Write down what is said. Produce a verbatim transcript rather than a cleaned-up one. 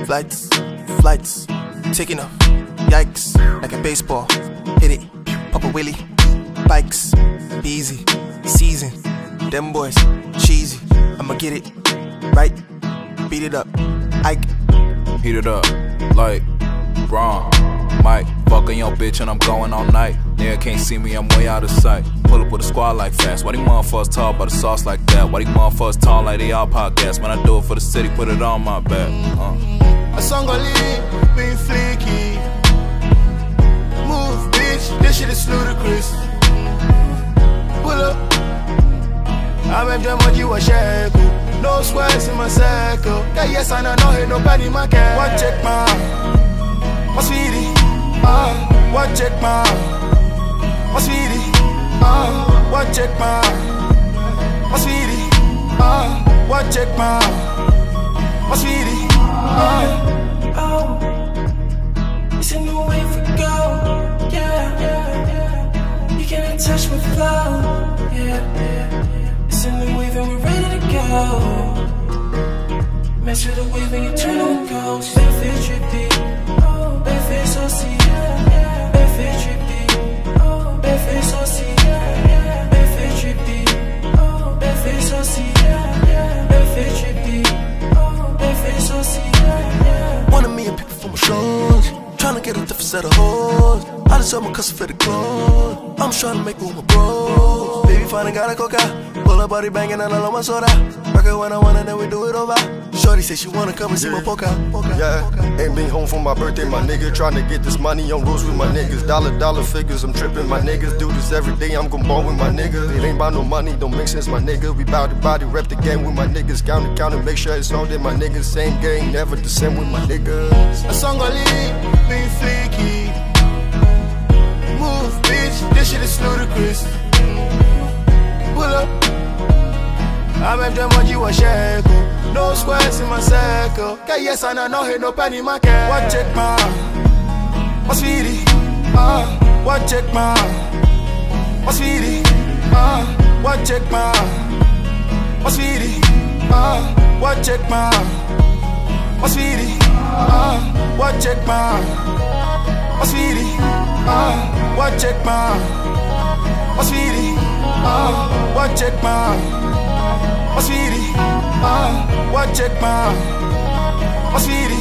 Flights, flights, taking off. Yikes, like a baseball. Hit it, pop a willy. Bikes, easy, season. Them boys, cheesy. I'ma get it, right? Beat it up, Ike. Heat it up, like Braun, Mike. Fucking your bitch and I'm going all night. Nigga can't see me, I'm way out of sight. Pull up with a squad like fast. Why these motherfuckers talk about the sauce like that? Why these motherfuckers talk like they all podcast? When I do it for the city, put it on my back. Uh. A song gon' leave, being flaky. Move, bitch, this shit is ludicrous. Pull up, I make them what you want shackle. No squares in my circle. Yeah, yes, I know, no hate nobody in my car. One check my, my sweetie. Ah, uh, one check my, my sweetie. Ah, uh, one check my, my sweetie. Ah, uh, one check my, my sweetie. Ah. Oh, it's a new way for go. Yeah, yeah, yeah. You can't touch my flow. Yeah, yeah. It's a new wave and we're ready to go. Match with the wave and you turn on the ghost. Benefit trippy, oh, benefit so see. Benefit trippy, oh, benefit so see. Benefit trippy, oh, benefit so see. Benefit trippy, oh, benefit so see. One of me and people for my shows. Tryna get a different set of hoes. I just sell my custom fitted clothes. I'm tryna make room with bros. Baby finally got a coca. Pull up body banging and I love my soda. Rock it when I want and then we do it over. Shorty say she wanna come and see yeah. my poker. poker Yeah, poker. ain't been home for my birthday, my nigga. Tryna get this money on rules with my niggas. Dollar, dollar figures, I'm tripping, my niggas. Do this every day, I'm gon' ball with my niggas. It ain't about no money, don't make sense, my nigga. We bout to body, rep the game with my niggas. Count it, count it, make sure it's all there, my niggas. Same game, never the same with my niggas. A song gon' leave, being flaky. Move, bitch, this shit is ludicrous. Pull up, I make them what you want shackle. No squares in my circle. Yeah, yes, I know, no hate nobody in my car. One check my, my sweetie. Ah, uh, one check my, my sweetie. Ah, uh, one check my, my sweetie. Ah, uh, one check my, my sweetie. Ah, uh, one check my, my sweetie. Ah, uh, one check my, my sweetie. Ah, uh, one check my, my sweetie. Ah, uh, one check my, my sweetie.